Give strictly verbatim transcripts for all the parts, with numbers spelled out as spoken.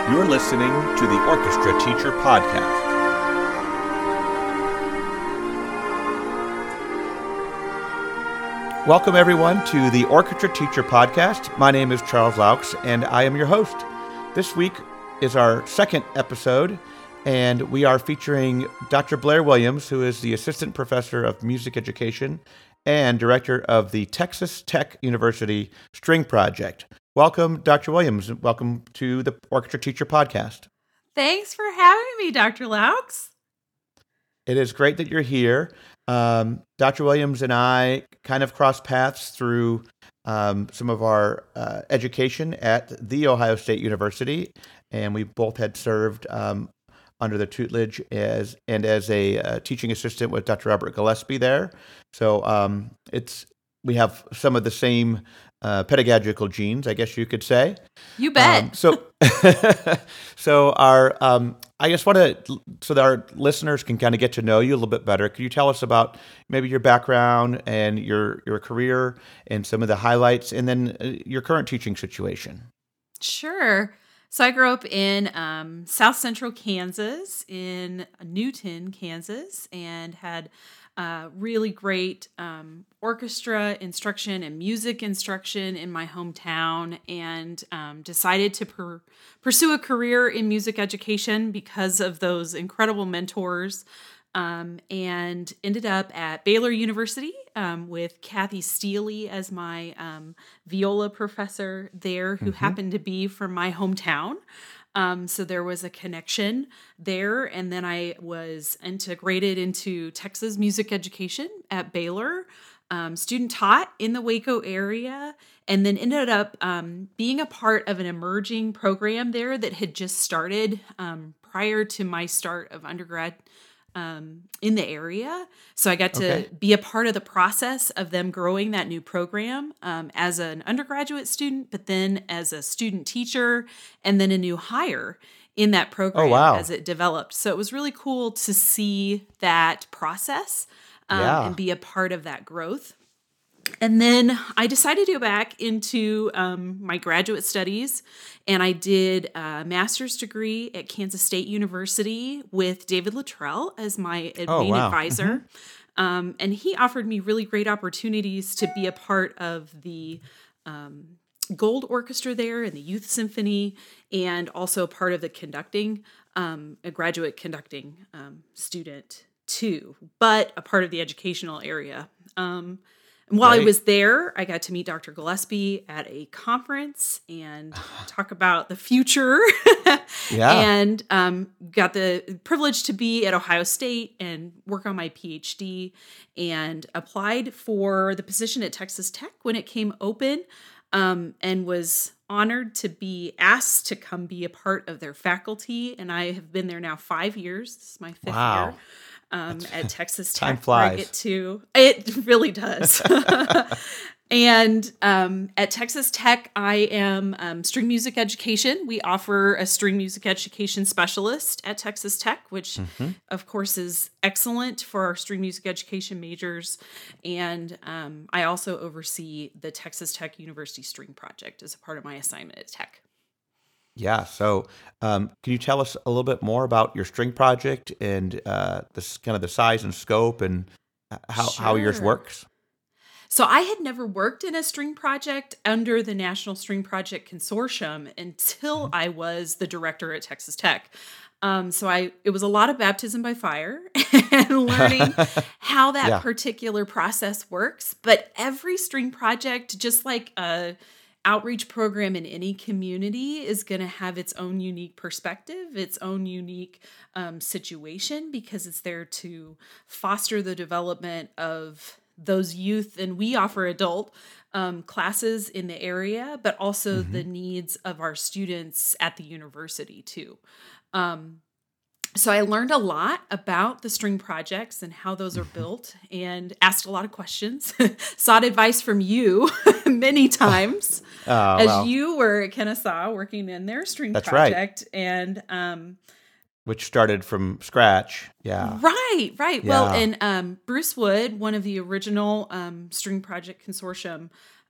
You're listening to the Orchestra Teacher Podcast. Welcome, everyone, to the Orchestra Teacher Podcast. My name is Charles Laux, and I am your host. This week is our second episode, and we are featuring Doctor Blair Williams, who is the Assistant Professor of Music Education and Director of the Texas Tech University String Project. Welcome, Doctor Williams. Welcome to the Orchestra Teacher Podcast. Thanks for having me, Doctor Laux. It is great that you're here. Um, Doctor Williams and I kind of crossed paths through um, some of our uh, education at The Ohio State University, and we both had served um, under the tutelage as and as a uh, teaching assistant with Doctor Robert Gillespie there. So um, it's we have some of the same uh, pedagogical genes, I guess you could say. You bet. Um, so, so our um, I just want to so that our listeners can kind of get to know you a little bit better. Could you tell us about maybe your background and your your career and some of the highlights, and then uh, your current teaching situation? Sure. So I grew up in um, South Central Kansas, in Newton, Kansas, and had uh, really great um, orchestra instruction and music instruction in my hometown, and um, decided to per- pursue a career in music education because of those incredible mentors, um, and ended up at Baylor University um, with Kathy Steely as my um, viola professor there, who mm-hmm. happened to be from my hometown. Um, so there was a connection there. And then I was integrated into Texas music education at Baylor, um, student taught in the Waco area, and then ended up um, being a part of an emerging program there that had just started um, prior to my start of undergrad Um, in the area. So I got to okay. be a part of the process of them growing that new program um, as an undergraduate student, but then as a student teacher, and then a new hire in that program oh, wow. as it developed. So it was really cool to see that process um, yeah. and be a part of that growth. And then I decided to go back into um, my graduate studies, and I did a master's degree at Kansas State University with David Luttrell as my oh, main wow. advisor. Mm-hmm. Um, and he offered me really great opportunities to be a part of the um, Gold Orchestra there and the Youth Symphony, and also a part of the conducting, um, a graduate conducting um, student too, but a part of the educational area. Um, And while Great. I was there, I got to meet Doctor Gillespie at a conference and talk about the future. yeah. And um, got the privilege to be at Ohio State and work on my P H D, and applied for the position at Texas Tech when it came open, um, and was honored to be asked to come be a part of their faculty. And I have been there now five years. This is my fifth wow. year. Um, at Texas Tech, time flies. I get to, it really does. And um, at Texas Tech, I am um, string music education. We offer a string music education specialist at Texas Tech, which mm-hmm. of course is excellent for our string music education majors. And um, I also oversee the Texas Tech University String Project as a part of my assignment at Tech. Yeah. So, um, can you tell us a little bit more about your string project and uh, this kind of the size and scope and how, sure. how yours works? So I had never worked in a string project under the National String Project Consortium until mm-hmm. I was the director at Texas Tech. Um, so I it was a lot of baptism by fire and learning how that yeah. particular process works. But every string project, just like a outreach program in any community, is going to have its own unique perspective, its own unique um, situation, because it's there to foster the development of those youth. And we offer adult um, classes in the area, but also mm-hmm. the needs of our students at the university too. Um, So I learned a lot about the string projects and how those are built, and asked a lot of questions, sought advice from you many times oh, as wow. you were at Kennesaw working in their string That's project. Right. And um, which started from scratch. Yeah. Right, right. Yeah. Well, and um, Bruce Wood, one of the original um, String Project Consortium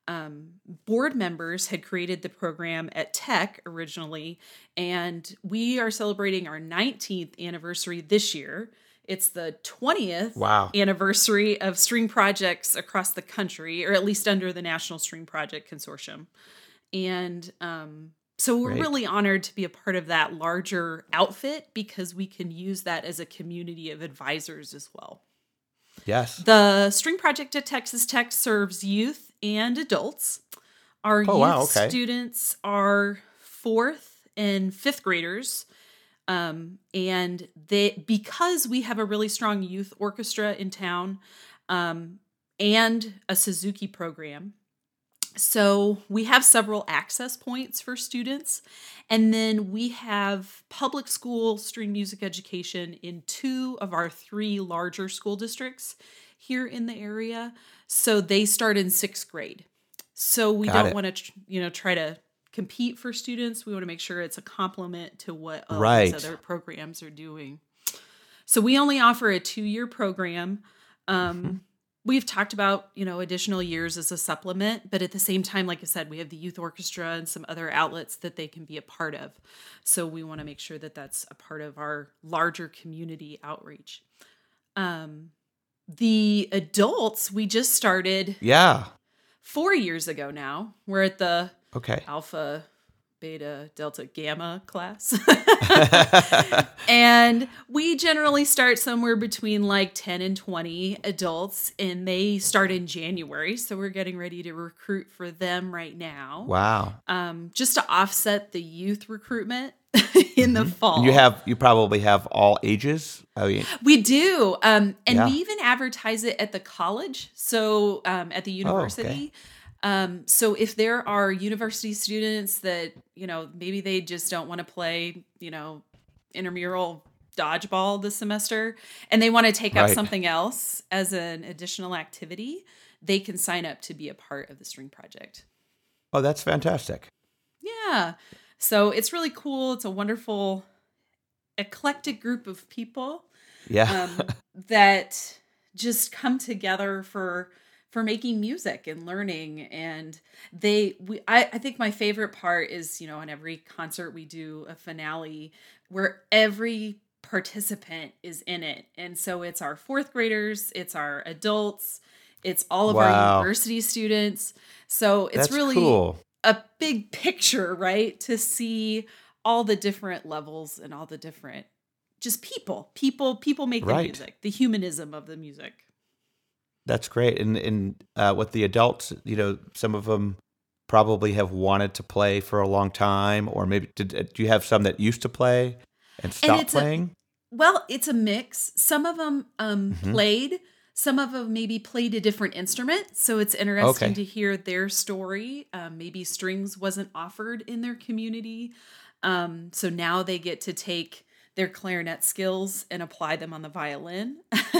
um, board members had created the program at Tech originally, and we are celebrating our nineteenth anniversary this year. It's the twentieth Wow. anniversary of string projects across the country, or at least under the National String Project Consortium. And um, so we're Great. really honored to be a part of that larger outfit because we can use that as a community of advisors as well. Yes. The String Project at Texas Tech serves youth and adults. Our Oh, youth wow. Okay. students are fourth and fifth graders. Um, and they, because we have a really strong youth orchestra in town, um, and a Suzuki program, so we have several access points for students. And then we have public school string music education in two of our three larger school districts here in the area. So they start in sixth grade. So we Got don't it. want to, you know, try to compete for students. We want to make sure it's a complement to what all Right. these other programs are doing. So we only offer a two-year program. Um, Mhm. We've talked about, you know, additional years as a supplement, but at the same time, like I said, we have the youth orchestra and some other outlets that they can be a part of. So we want to make sure that that's a part of our larger community outreach. Um, the adults, we just started Yeah. four years ago now. We're at the Okay. Alpha, Beta, Delta, Gamma class. And we generally start somewhere between like ten and twenty adults, and they start in January. So we're getting ready to recruit for them right now. Wow. Um, just to offset the youth recruitment in the Mhm. fall. And you have you probably have all ages. I mean, We do. Um, and Yeah. we even advertise it at the college. So um, at the university. Um, so if there are university students that, you know, maybe they just don't want to play, you know, intramural dodgeball this semester and they want to take up Right. something else as an additional activity, they can sign up to be a part of the string project. oh, that's fantastic. Yeah. So it's really cool. It's a wonderful, eclectic group of people Yeah. um, that just come together for for making music and learning. And they we I, I think my favorite part is, you know, on every concert we do a finale where every participant is in it. And so it's our fourth graders, it's our adults, it's all of our Wow. university students. So it's That's really cool. a big picture, right? To see all the different levels and all the different just people, people, people make the Right. music, the humanism of the music. That's great. And and uh, with the adults, you know, some of them probably have wanted to play for a long time, or maybe did, uh, do you have some that used to play and stopped it's a- playing? Well, it's a mix. Some of them um, Mhm. played. Some of them maybe played a different instrument. So it's interesting Okay. to hear their story. Um, maybe strings wasn't offered in their community. Um, so now they get to take their clarinet skills and apply them on the violin.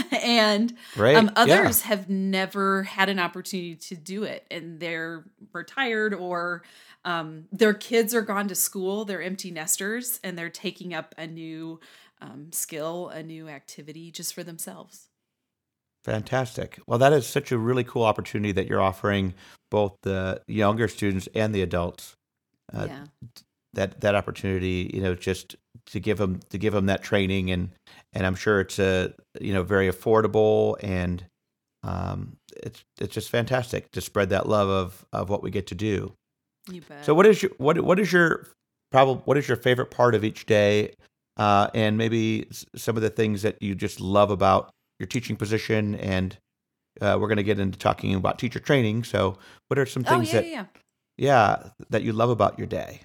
and Great. um, Yeah. others have never had an opportunity to do it. And they're retired or um, their kids are gone to school. They're empty nesters and they're taking up a new um, skill, a new activity just for themselves. Fantastic. Well, that is such a really cool opportunity that you're offering both the younger students and the adults. Uh, yeah. that that opportunity, you know, just to give them to give them that training, and and I'm sure it's a you know very affordable, and um, it's it's just fantastic to spread that love of of what we get to do. You bet. So, what is your what what is your probably what is your favorite part of each day, uh, and maybe s- some of the things that you just love about your teaching position, and uh, we're going to get into talking about teacher training. So, what are some oh, things yeah, that yeah, yeah. yeah that you love about your day?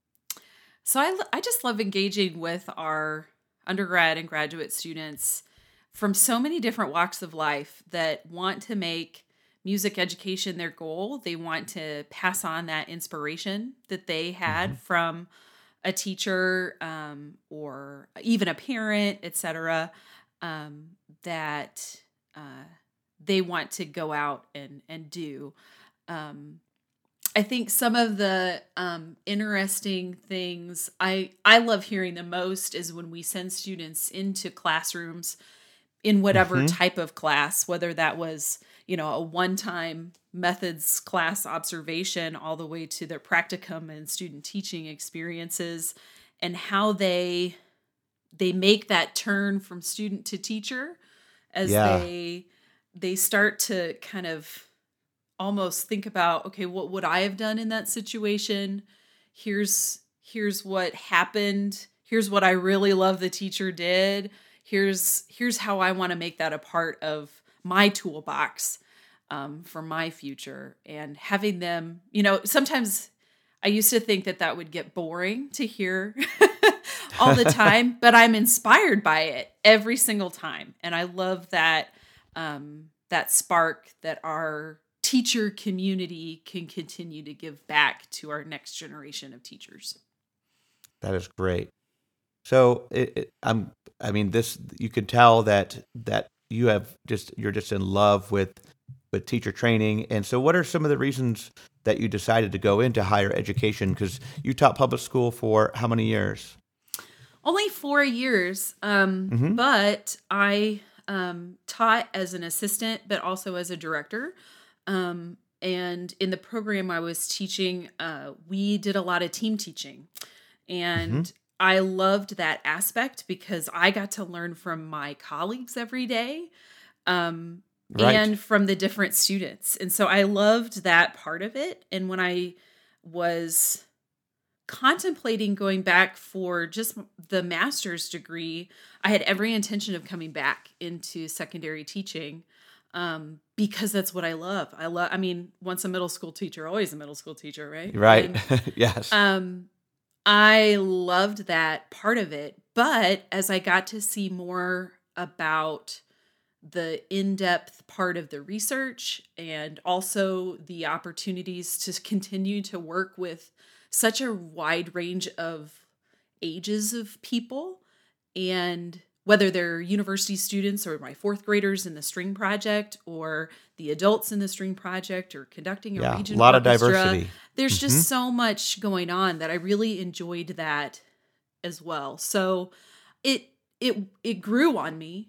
So I, lo- I just love engaging with our undergrad and graduate students from so many different walks of life that want to make music education their goal. They want to pass on that inspiration that they had Mhm. from a teacher um, or even a parent, et cetera, um, that uh, they want to go out and, and do. Um, I think some of the um, interesting things I I love hearing the most is when we send students into classrooms in whatever Mhm. type of class, whether that was, you know, a one-time methods class observation all the way to their practicum and student teaching experiences, and how they they make that turn from student to teacher as Yeah. they they start to kind of almost think about, okay, what would I have done in that situation? Here's here's what happened. Here's what I really love the teacher did. Here's here's how I want to make that a part of my toolbox um, for my future. And having them, you know, sometimes I used to think that that would get boring to hear all the time, but I'm inspired by it every single time. And I love that um, that spark that our teacher community can continue to give back to our next generation of teachers. That is great. So it, it, I'm, I mean, this, you can tell that, that you have just, you're just in love with, with teacher training. And so what are some of the reasons that you decided to go into higher education? Because you taught public school for how many years? Only four years. Um, Mm-hmm. but I um, taught as an assistant, but also as a director. Um, and in the program I was teaching, uh, we did a lot of team teaching. And Mm-hmm. I loved that aspect because I got to learn from my colleagues every day, um, Right. and from the different students. And so I loved that part of it. And when I was contemplating going back for just the master's degree, I had every intention of coming back into secondary teaching, um, because that's what I love. I love, I mean, once a middle school teacher, always a middle school teacher, right? Right. And Yes. um, I loved that part of it. But as I got to see more about the in-depth part of the research and also the opportunities to continue to work with such a wide range of ages of people, and whether they're university students or my fourth graders in the string project or the adults in the string project or conducting a Yeah. A regional lot of orchestra, diversity. there's Mm-hmm. just so much going on that I really enjoyed that as well. So it it it grew on me.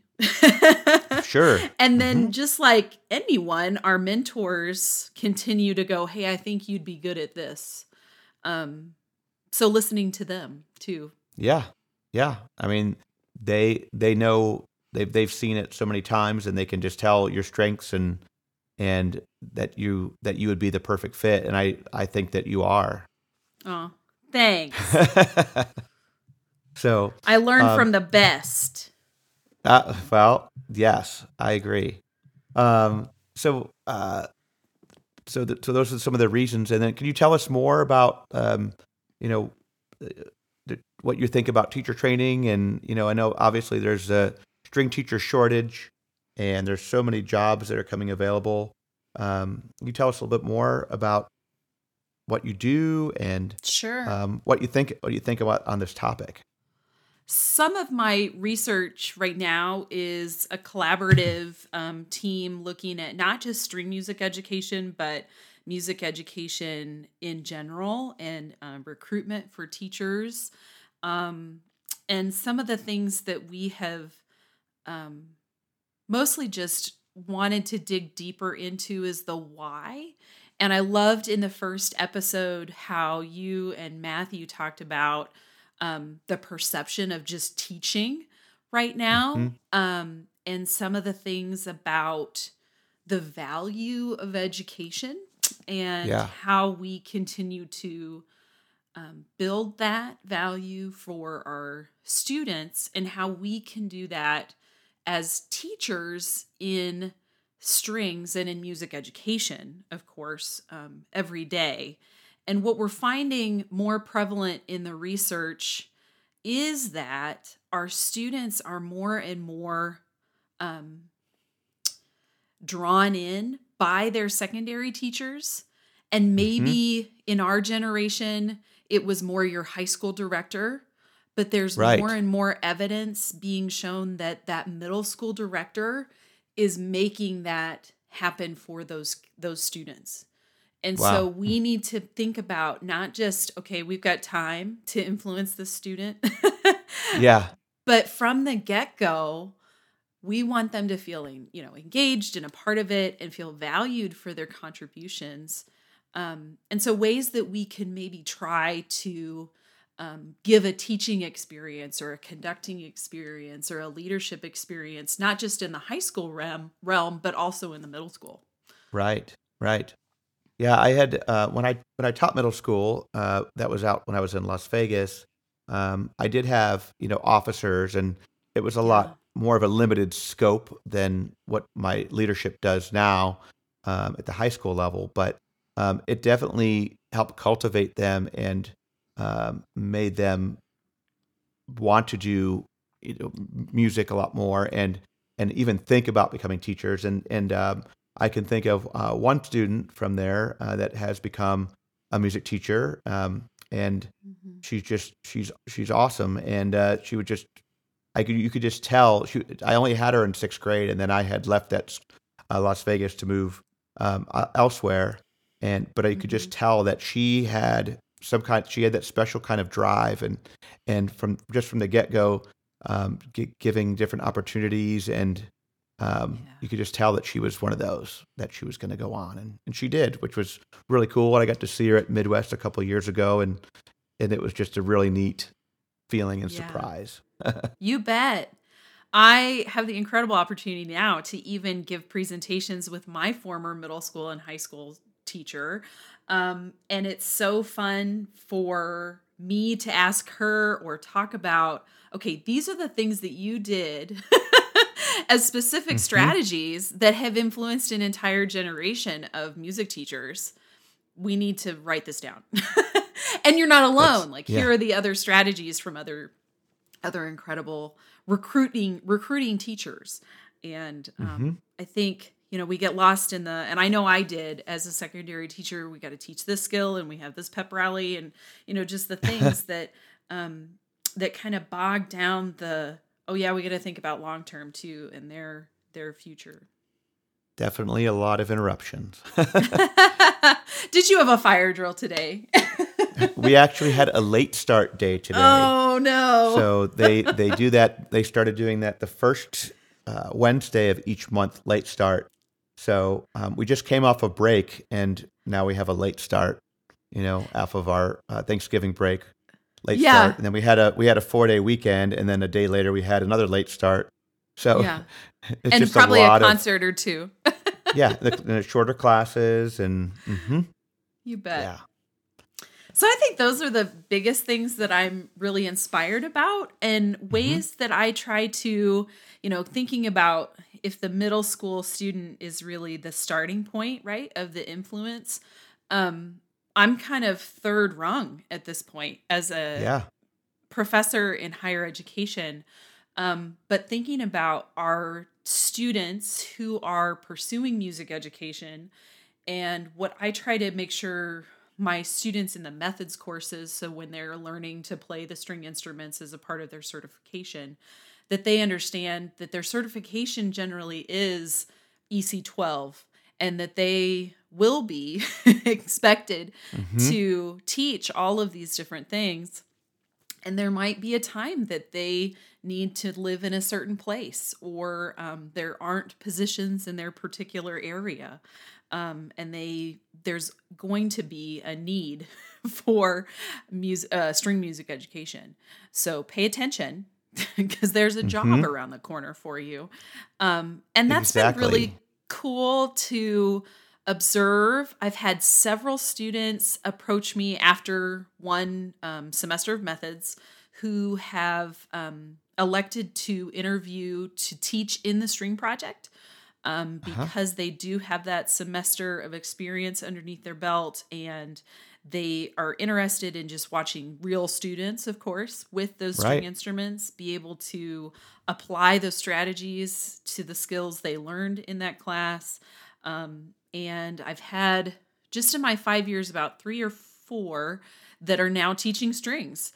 Sure. And Mm-hmm. then just like anyone, our mentors continue to go, "Hey, I think you'd be good at this." Um so listening to them too. Yeah. Yeah. I mean, they, they know they've, they've seen it so many times, and they can just tell your strengths and, and that you, that you would be the perfect fit. And I, I think that you are. Oh, thanks. So, I learned um, from the best. uh, well, yes, I agree. Um, so, uh, so, th- so those are some of the reasons. And then can you tell us more about, um, you know, uh, the, what you think about teacher training? And, you know, I know obviously there's a string teacher shortage, and there's so many jobs that are coming available. Um, can you tell us a little bit more about what you do and Sure. um, what you think, what you think about on this topic? Some of my research right now is a collaborative um, team looking at not just string music education, but music education in general and um, recruitment for teachers. Um, and some of the things that we have um, mostly just wanted to dig deeper into is the why. And I loved in the first episode how you and Matthew talked about um, the perception of just teaching right now, Mhm. um, and some of the things about the value of education and Yeah. how we continue to um, build that value for our students, and how we can do that as teachers in strings and in music education, of course, um, every day. And what we're finding more prevalent in the research is that our students are more and more um, drawn in by their secondary teachers. And Mhm. maybe in our generation, it was more your high school director. But there's Right. more and more evidence being shown that that middle school director is making that happen for those those students. And so Wow. we need to think about not just, okay, we've got time to influence the student, Yeah. but from the get-go, we want them to feel, you know, engaged and a part of it and feel valued for their contributions. Um, and so ways that we can maybe try to um, give a teaching experience or a conducting experience or a leadership experience, not just in the high school realm, realm, but also in the middle school. Right, right. Yeah, I had uh, when I when I taught middle school, uh, that was out when I was in Las Vegas. Um, I did have you know officers, and it was a Yeah. lot more of a limited scope than what my leadership does now um, at the high school level. But um, it definitely helped cultivate them and um, made them want to do you know, music a lot more and and even think about becoming teachers. And and um, I can think of uh, one student from there uh, that has become a music teacher, um, and Mm-hmm. she's just she's she's awesome. And uh, she would just I could you could just tell she I only had her in sixth grade, and then I had left at uh, Las Vegas to move um, uh, elsewhere. And but I could Mm-hmm. just tell that she had some kind she had that special kind of drive, and and from just from the get go, um, gi- giving different opportunities, and um, Yeah. you could just tell that she was one of those that she was going to go on, and, and she did, which was really cool. And I got to see her at Midwest a couple of years ago, and and it was just a really neat feeling and Yeah. surprise. You bet. I have the incredible opportunity now to even give presentations with my former middle school and high school teacher. Um, and it's so fun for me to ask her or talk about, okay, these are the things that you did as specific Hmm. strategies that have influenced an entire generation of music teachers. We need to write this down. And you're not That's alone. Like, yeah. here are the other strategies from other other incredible recruiting recruiting teachers. And Hmm. um, I think, you know, we get lost in the, and I know I did as a secondary teacher. We got to teach this skill, and we have this pep rally, and you know, just the things that um, that kind of bog down the, oh yeah, we got to think about long term too and their their future. Definitely a lot of interruptions. Did you have a fire drill today? We actually had a late start day today. Oh no. So they they do that. They started doing that the first uh, Wednesday of each month, late start. So um, we just came off a break, and now we have a late start. You know, off of our uh, Thanksgiving break, late Yeah. start, and then we had a we had a four day weekend, and then a day later we had another late start. So Yeah. it's And just a probably a lot of concert or two. yeah, the, the shorter classes, and hmm You bet. yeah. So I think those are the biggest things that I'm really inspired about, and Hmm. ways that I try to, you know, thinking about if the middle school student is really the starting point, right, of the influence. Um, I'm kind of third rung at this point as a Yeah. professor in higher education. Um, but thinking about our students who are pursuing music education, and what I try to make sure my students in the methods courses, so when they're learning to play the string instruments as a part of their certification, that they understand that their certification generally is E C twelve, and that they will be expected Hmm. to teach all of these different things. And there might be a time that they need to live in a certain place, or um, there aren't positions in their particular area, um, and they there's going to be a need for music, uh, string music education. So pay attention, because there's a job Hmm. around the corner for you. Um, and that's been Exactly. really cool to observe. I've had several students approach me after one um, semester of methods who have um, elected to interview to teach in the string project, um, Uh-huh. because they do have that semester of experience underneath their belt, and they are interested in just watching real students, of course, with those string Right. instruments, be able to apply those strategies to the skills they learned in that class. Um, and I've had, just in my five years, about three or four that are now teaching strings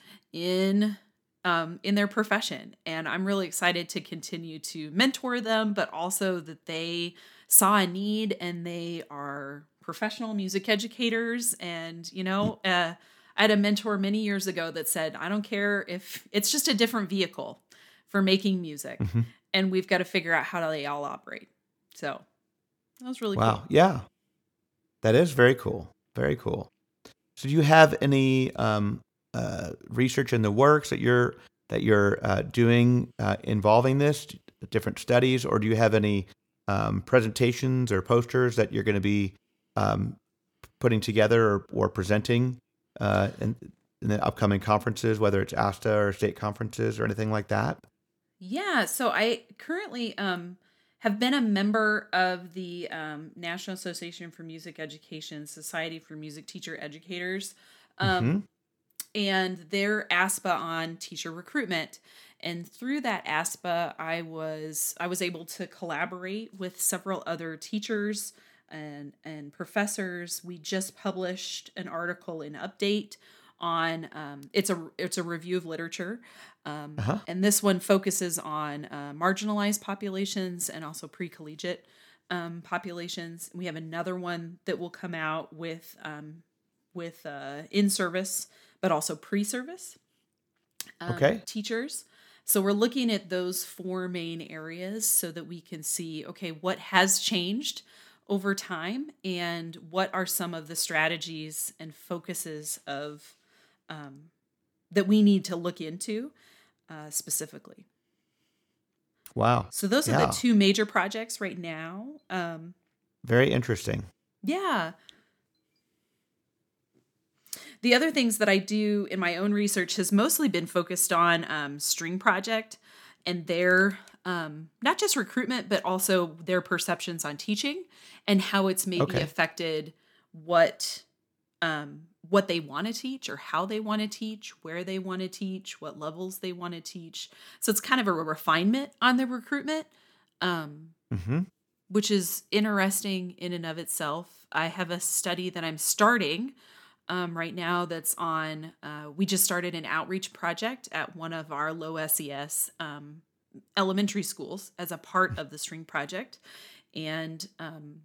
in um, in their profession. And I'm really excited to continue to mentor them, but also that they saw a need and they are professional music educators. And, you Y- know, uh, I had a mentor many years ago that said, I don't care if it's just a different vehicle for making music. mhm. and we've got to figure out how they all operate. So that was really Wow. cool. Yeah. That is very cool. Very cool. So do you have any um, uh, research in the works that you're that you're uh, doing uh, involving this, different studies, or do you have any um, presentations or posters that you're going to be um, putting together or, or presenting uh, in, in the upcoming conferences, whether it's ASTA or state conferences or anything like that? Yeah, so I currently um have been a member of the um, National Association for Music Education, Society for Music Teacher Educators, Hmm. um, and their ASPA on teacher recruitment. And through that ASPA, I was I was able to collaborate with several other teachers and and professors. We just published an article in Update on um, it's a it's a review of literature, um, Uh-huh. and this one focuses on uh, marginalized populations and also pre-collegiate um, populations. We have another one that will come out with um, with uh, in service, but also pre-service um, Okay. teachers. So we're looking at those four main areas so that we can see, okay, what has changed over time and what are some of the strategies and focuses of um, that we need to look into uh, specifically. Wow. So those are the Yeah. two major projects right now. Um, Very interesting. yeah. The other things that I do in my own research has mostly been focused on um, String Project and their um, not just recruitment, but also their perceptions on teaching and how it's maybe Okay. affected what um, what they want to teach or how they want to teach, where they want to teach, what levels they want to teach. So it's kind of a refinement on the recruitment, um, Hmm. which is interesting in and of itself. I have a study that I'm starting um, right now that's on, uh, we just started an outreach project at one of our low S E S um, elementary schools as a part of the String Project. And um,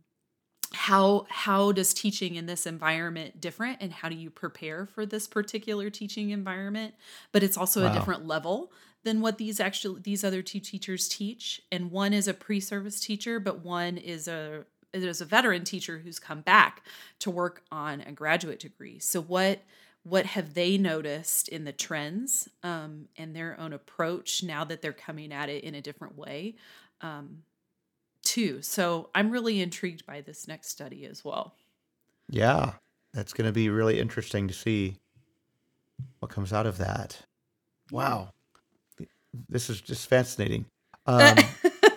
how how does teaching in this environment different and how do you prepare for this particular teaching environment? But it's also a Wow. different level than what these actually these other two teachers teach. And one is a pre-service teacher, but one is a is a veteran teacher who's come back to work on a graduate degree. So what what have they noticed in the trends um, and their own approach now that they're coming at it in a different way? Um, too. So I'm really intrigued by this next study as well. Yeah. That's going to be really interesting to see what comes out of that. Yeah. Wow. This is just fascinating. Um,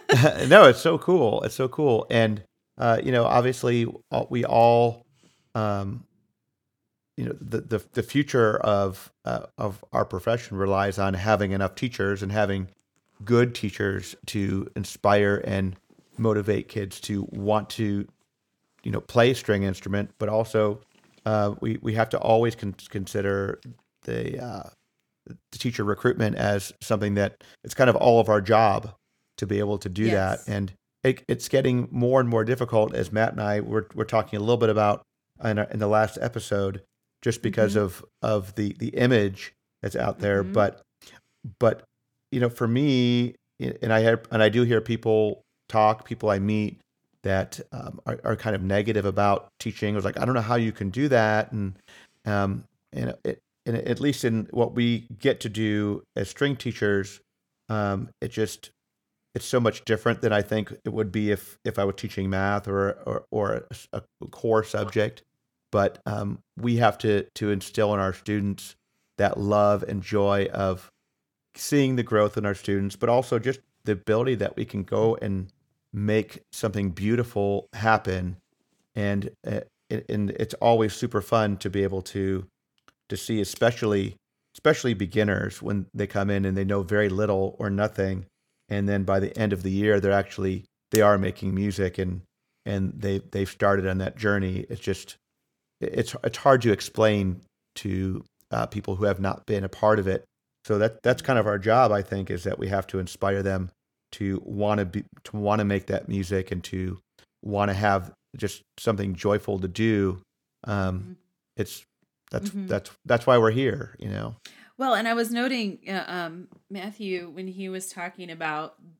no, it's so cool. It's so cool. And, uh, you know, obviously all- we all, um, you know, the, the, the future of, uh, of our profession relies on having enough teachers and having good teachers to inspire and motivate kids to want to, you know, play a string instrument, but also, uh, we, we have to always con- consider the, uh, the teacher recruitment as something that it's kind of all of our job to be able to do that. Yes. And it, it's getting more and more difficult, as Matt and I were, were talking a little bit about in, our, in the last episode, just because Mm-hmm. of, of the, the image that's out there. Mm-hmm. But, but, you know, for me, and I have, and I do hear people talk, people I meet that um, are, are kind of negative about teaching. It was like, I don't know how you can do that. And, um, and it, and at least in what we get to do as string teachers, um, it just it's so much different than I think it would be if if I were teaching math or or, or a, a core subject. But um, we have to to instill in our students that love and joy of seeing the growth in our students, but also just the ability that we can go and make something beautiful happen. And uh, and it's always super fun to be able to to see, especially especially beginners when they come in and they know very little or nothing, and then by the end of the year they're actually they are making music and and they they've started on that journey. It's just it's it's hard to explain to uh, people who have not been a part of it. So that that's kind of our job, I think, is that we have to inspire them to want to be to want to make that music and to want to have just something joyful to do. Um, it's that's Mm-hmm. that's that's why we're here, you know. Well, and I was noting uh, um, Matthew when he was talking about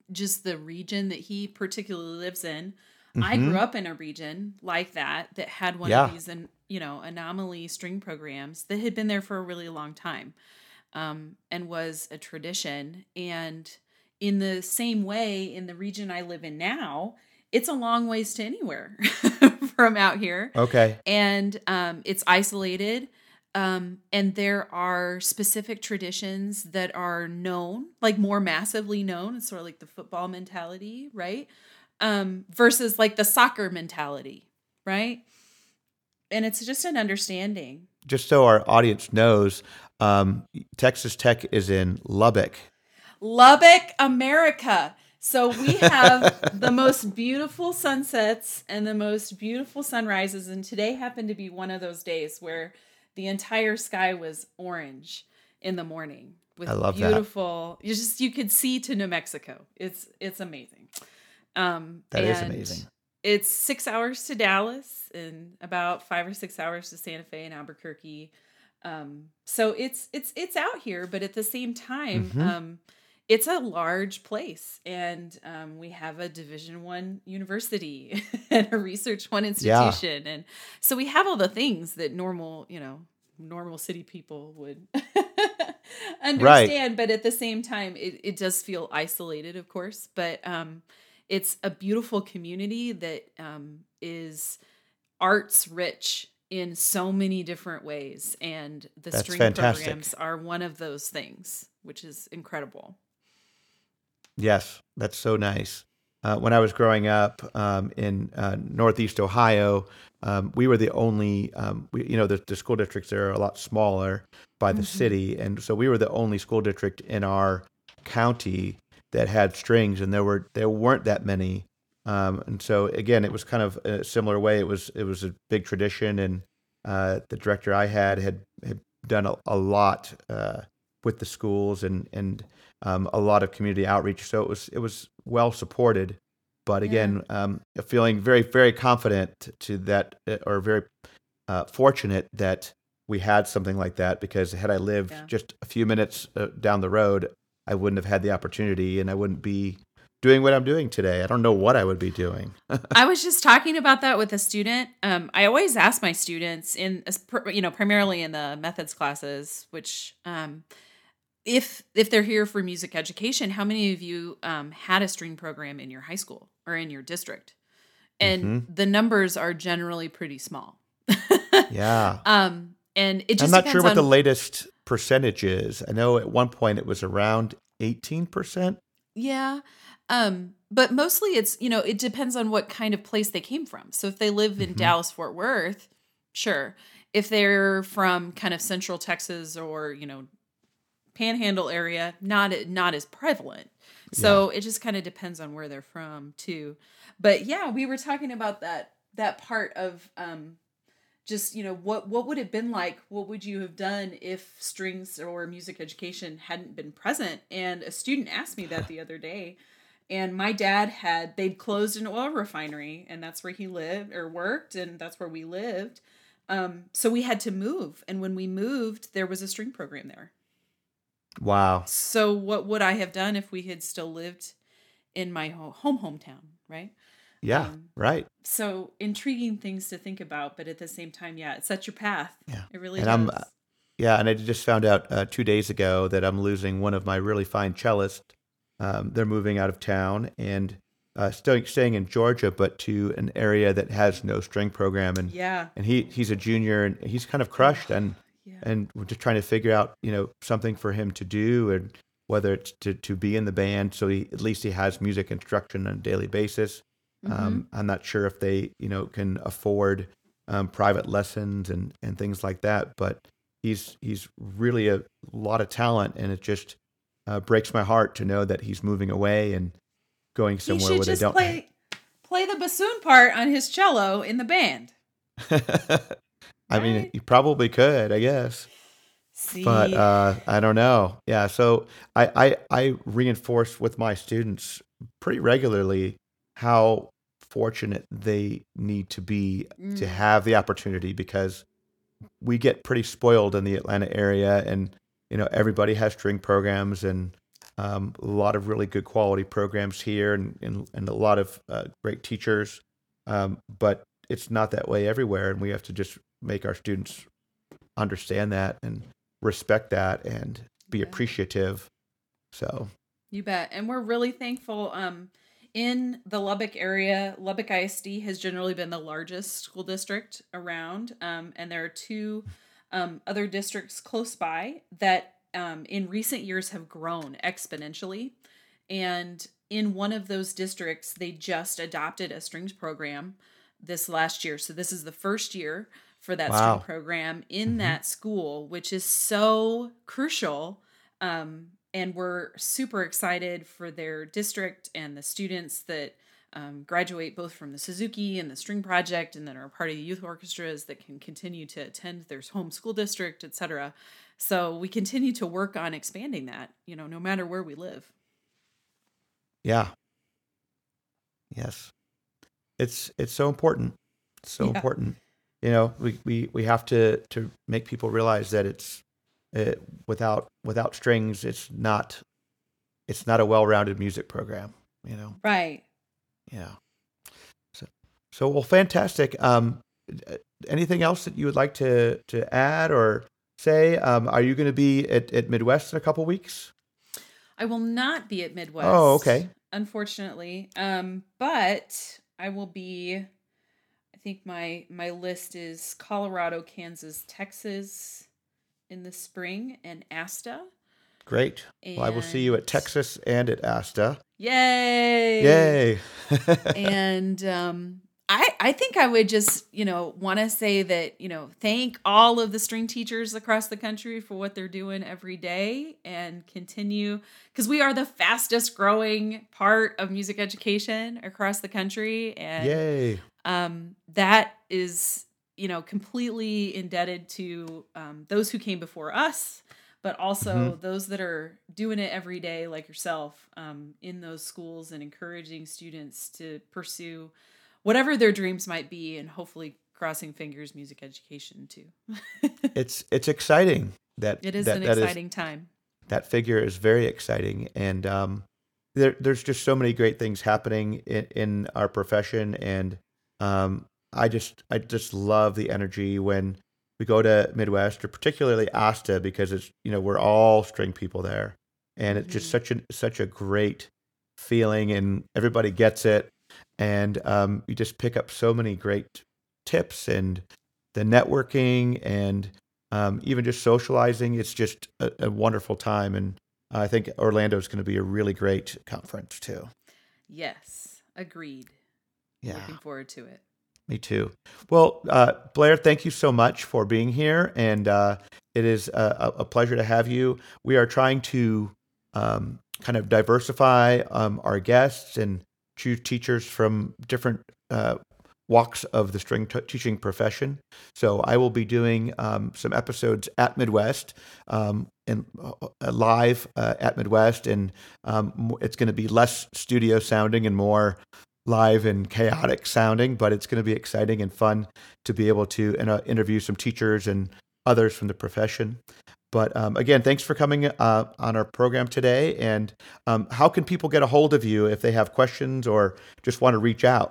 just the region that he particularly lives in. I Mm-hmm. grew up in a region like that that had one of Yeah. these, and you know, anomaly string programs that had been there for a really long time, um, and was a tradition. And in the same way, in the region I live in now, it's a long ways to anywhere from out here, Okay. and um, it's isolated. Um, and there are specific traditions that are known, like more massively known. It's sort of like the football mentality, right? Um, versus like the soccer mentality, right? And it's just an understanding. Just so our audience knows, um, Texas Tech is in Lubbock. Lubbock, America. So we have the most beautiful sunsets and the most beautiful sunrises. And today happened to be one of those days where the entire sky was orange in the morning I with love that. beautiful, you just, you could see to New Mexico. It's, it's amazing. Um, That is and amazing. It's six hours to Dallas and about five or six hours to Santa Fe and Albuquerque. Um, so it's it's it's out here, but at the same time, Mm-hmm. um, it's a large place, and um, we have a Division One university and a Research One Yeah. institution, and so we have all the things that normal, you know, normal city people would Right. understand. But at the same time, it it does feel isolated, of course. But um, it's a beautiful community that um, is arts rich in so many different ways, and the That's string fantastic. programs are one of those things, which is incredible. Yes, that's so nice. Uh, when I was growing up um, in uh, Northeast Ohio, um, we were the only, um, we, you know, the, the school districts there are a lot smaller by the Hmm. city, and so we were the only school district in our county that had strings, and there were there weren't that many. Um, and so again, it was kind of a similar way. It was it was a big tradition, and uh, the director I had had had done a, a lot uh, with the schools and and um, a lot of community outreach. So it was it was well supported. But Yeah. again, um, feeling very very confident to that, uh, or very uh, fortunate that we had something like that, because had I lived Yeah. just a few minutes uh, down the road, I wouldn't have had the opportunity, and I wouldn't be doing what I'm doing today. I don't know what I would be doing. I was just talking about that with a student. Um, I always ask my students in, as per- you know, primarily in the methods classes, which um, if if they're here for music education, how many of you um, had a string program in your high school or in your district? And Hmm. the numbers are generally pretty small. Yeah. um, and it I'm just not sure depends what the on, latest percentage is. I know at one point it was around eighteen percent. yeah. Um, but mostly it's, you know, it depends on what kind of place they came from. So if they live in Hmm. Dallas, Fort Worth, sure. If they're from kind of central Texas or, you know, panhandle area, not not as prevalent. Yeah. So it just kind of depends on where they're from too. But yeah, we were talking about that that part of um just, you know, what what would it have been like? What would you have done if strings or music education hadn't been present? And a student asked me that the other day. And my dad had, they'd closed an oil refinery, and that's where he lived or worked, and that's where we lived. Um, so we had to move. And when we moved, there was a string program there. Wow. So what would I have done if we had still lived in my ho- home hometown, right? Yeah. Um, Right. so intriguing things to think about, but at the same time, yeah, it sets your path. Yeah. It really And I'm does. Yeah, and I just found out uh, two days ago that I'm losing one of my really fine cellists. Um, they're moving out of town and uh, staying staying in Georgia, but to an area that has no string program. And Yeah. and he he's a junior, and he's kind of crushed, and Yeah. and we're just trying to figure out, you know, something for him to do, and whether it's to, to be in the band, so he at least he has music instruction on a daily basis. Mm-hmm. Um, I'm not sure if they, you know, can afford um, private lessons and, and things like that, but he's he's really a lot of talent, and it just uh, breaks my heart to know that he's moving away and going He somewhere should where they just don't. play play the bassoon part on his cello in the band. I mean, Right? he probably could, I guess, but See. uh, I don't know. Yeah, so I, I I reinforce with my students pretty regularly how fortunate they need to be to Mm. have the opportunity, because we get pretty spoiled in the Atlanta area, and you know everybody has string programs, and Um, a lot of really good quality programs here, and and, and a lot of uh, great teachers. Um, but it's not that way everywhere, and we have to just make our students understand that and respect that and be Yeah. appreciative. So You bet. And we're really thankful. Um, in the Lubbock area, Lubbock I S D has generally been the largest school district around. Um, and there are two um, other districts close by that um, in recent years have grown exponentially. And in one of those districts, they just adopted a strings program this last year. So this is the first year for that string wow. program in hmm that school, which is so crucial. Um, and we're super excited for their district and the students that um, graduate both from the Suzuki and the String Project, and then are part of the youth orchestras that can continue to attend their home school district, et cetera. So we continue to work on expanding that, you know, no matter where we live. Yeah. Yes. It's it's so important. It's so Yeah. important. You know, we, we, we have to, to make people realize that it's it, without without strings, it's not it's not a well-rounded music program. You know. Right. Yeah. So so well, fantastic. Um, uh, anything else that you would like to to add or say? Um, are you going to be at, at Midwest in a couple weeks? I will not be at Oh, Midwest, okay. unfortunately. Um, but I will be, I think my my list is Colorado, Kansas, Texas in the spring, and ASTA. Great. Well, I will see you And at Texas and at ASTA. yay! Yay. And um I I think I would just, you know, want to say that, you know, thank all of the string teachers across the country for what they're doing every day, and continue, because we are the fastest growing part of music education across the country, and Yay. um that is, you know, completely indebted to um, those who came before us, but hmm also those that are doing it every day, like yourself, um, in those schools, and encouraging students to pursue whatever their dreams might be, and hopefully, crossing fingers, music education too. It's it's exciting that It is that an that is exciting time. that figure is very exciting, and um, there there's just so many great things happening in, in our profession, and um, I just I just love the energy when we go to Midwest, or particularly ASTA, because it's you know we're all string people there, and it's just Hmm. such a such a great feeling, and everybody gets it, and um, you just pick up so many great tips, and the networking, and um, even just socializing. It's just a, a wonderful time, and I think Orlando is going to be a really great conference too. Yes, agreed. Yeah, Looking forward to it. me too. Well, uh, Blair, thank you so much for being here, and uh, it is a, a pleasure to have you. We are trying to um, kind of diversify um, our guests and choose teachers from different uh, walks of the string t- teaching profession. So I will be doing um, some episodes at Midwest um, and uh, live uh, at Midwest, and um, it's going to be less studio sounding and more live and chaotic sounding, but it's going to be exciting and fun to be able to uh, interview some teachers and others from the profession. But um, again, thanks for coming uh, on our program today. And um, how can people get a hold of you if they have questions or just want to reach out?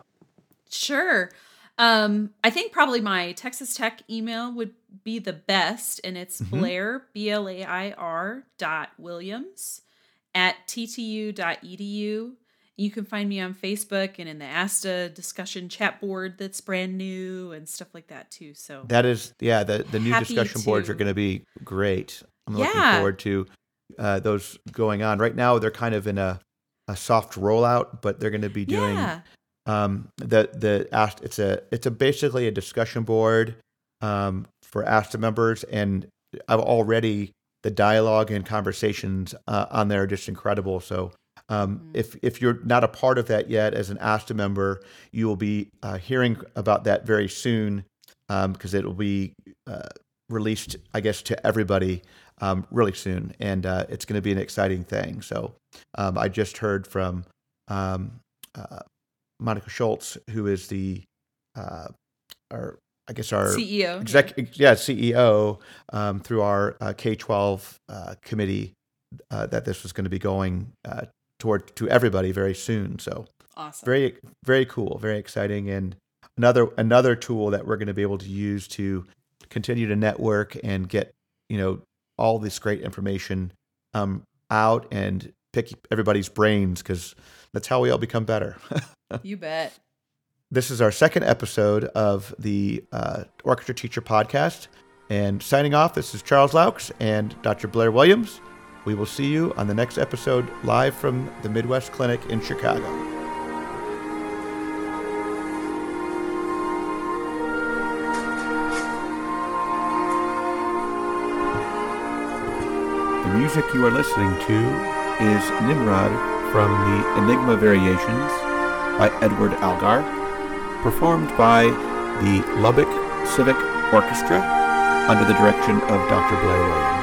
Sure. Um, I think probably my Texas Tech email would be the best, and it's hmm Blair, B L A I R dot Williams at T T U dot E D U. You can find me on Facebook and in the ASTA discussion chat board that's brand new and stuff like that too. So That is, yeah, the, the new happy discussion boards are to, going to be great. I'm looking yeah, forward to uh, those going on. Right now, they're kind of in a, a soft rollout, but they're going to be doing yeah, um, the the Ast- it's a it's a basically a discussion board um, for ASTA members, and I've already the dialogue and conversations uh, on there are just incredible. So um, hmm, if if you're not a part of that yet as an ASTA member, you will be uh, hearing about that very soon because it will be uh, released, I guess, to everybody um, really soon, and uh, it's going to be an exciting thing. So um, I just heard from. Um, uh, Monica Schultz, who is the uh, our I guess our C E O, yeah. exec yeah C E O um, through our uh, K twelve uh, committee, uh, that this was going to be going uh, toward to everybody very soon. So Awesome. very, very cool, very exciting, and another another tool that we're going to be able to use to continue to network and get, you know, all this great information um, out and pick everybody's brains, because that's how we all become better. You bet. This is our second episode of the uh, Orchestra Teacher Podcast. And signing off, this is Charles Laux and Doctor Blair Williams. We will see you on the next episode live from the Midwest Clinic in Chicago. The music you are listening to is Nimrod from the Enigma Variations by Edward Algar, performed by the Lubbock Civic Orchestra under the direction of Doctor Blair Williams.